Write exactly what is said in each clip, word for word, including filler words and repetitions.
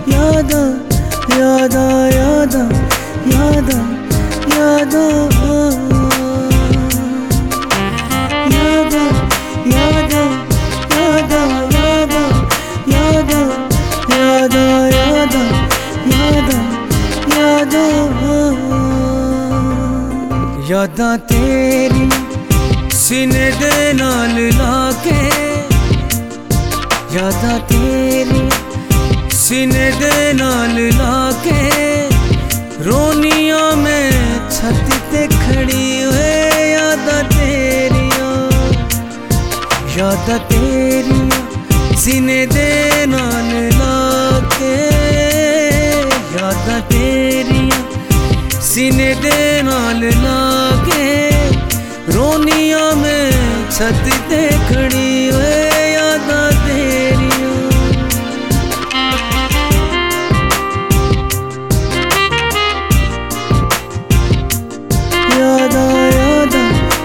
यादा यादा यादा यादा यादा यादा यादा यादा यादा यादा यादा यादा यादा यादा तेरी सीने दे नाल लाके यादा तेरी सीने दे नाल लाके रोनिया में छत ते खड़ी हुए यादा तेरिया यादा तेरिया सीने दे नाल लाके यादा तेरिया सीने दे नाल लाके रोनिया में छत ते खड़ी हुए यादा तेरिया यादा यादा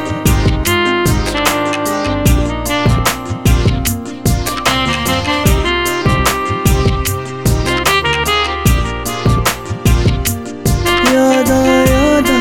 यादा यादा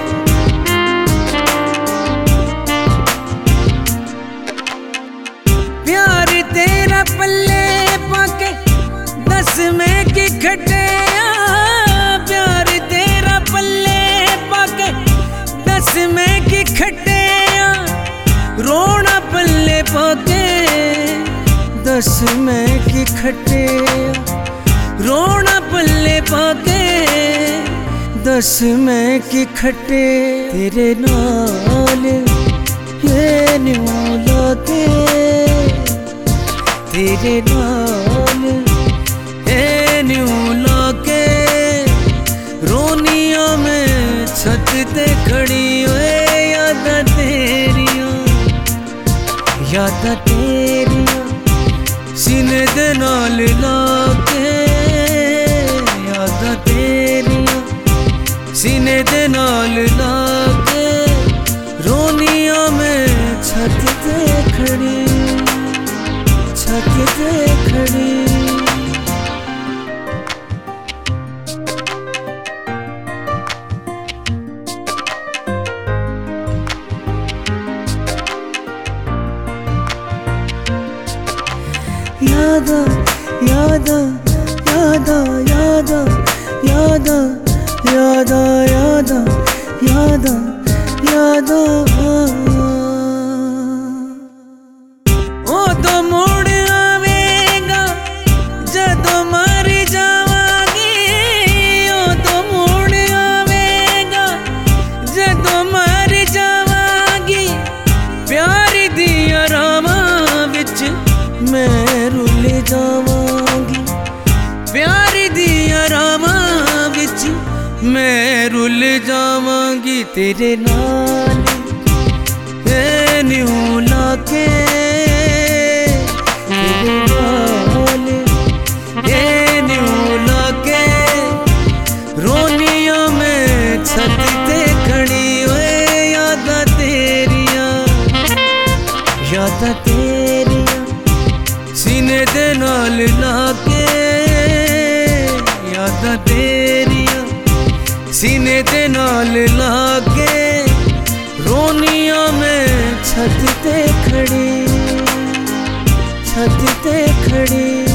प्यार तेरा पल्ले पाके दस में की खटे प्यार तेरा पल्ले पाके दस में की खटे रोना पल्ले पाके दस में की खटे रोना पल्ले पाके दस में की खटे तेरे नाल ये न्यू लाके तेरे नाल ए न्यू लाके रोनिया में छत ते खड़ी हुए यादा तेरिया यादा तेरिया सीने दे नाल लाके यादा तेरिया सीने दे नाल लाके रोनिया में छत ते खड़ी छत ते खड़ी यादा यादा यादा यादा यादा यादा यादा यादा यादा ओ तो मुड़ आवेगा जदों मर जावांगी ओ तो मुड़ आवेगा जदों मर जावांगी प्यार दिया रावां विच मैं रुल जावांगी प्यार दिया रावां विच मैं रुल जावांगी तेरे नाल ए न्यू लाके तेरे नाल ए न्यू लाके रोनिया में छत ते खड़ी हुए यादा तेरिया यादा तेरिया सीने दे नाल लाके यादा तेरिया सीने दे नाल लाके रोनिया में छत ते खड़ी छत ते खड़ी।